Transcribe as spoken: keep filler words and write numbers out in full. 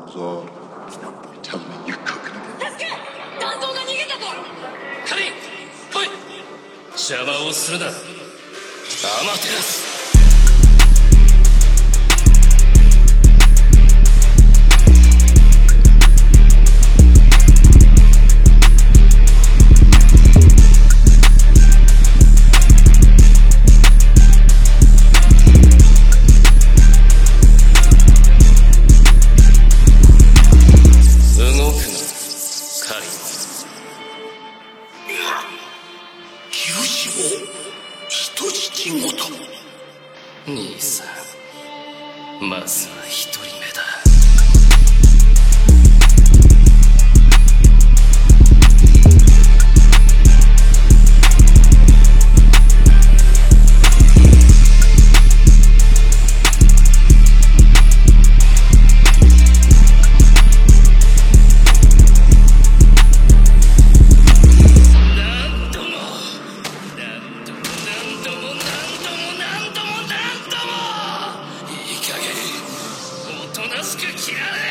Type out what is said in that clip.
So, tell me you're cooking again. 助け！弾道が逃げたぞ！ カリン、来い！邪魔をするな、アマテラス。兄さん、まずは一人目だ。おとなしく切られ！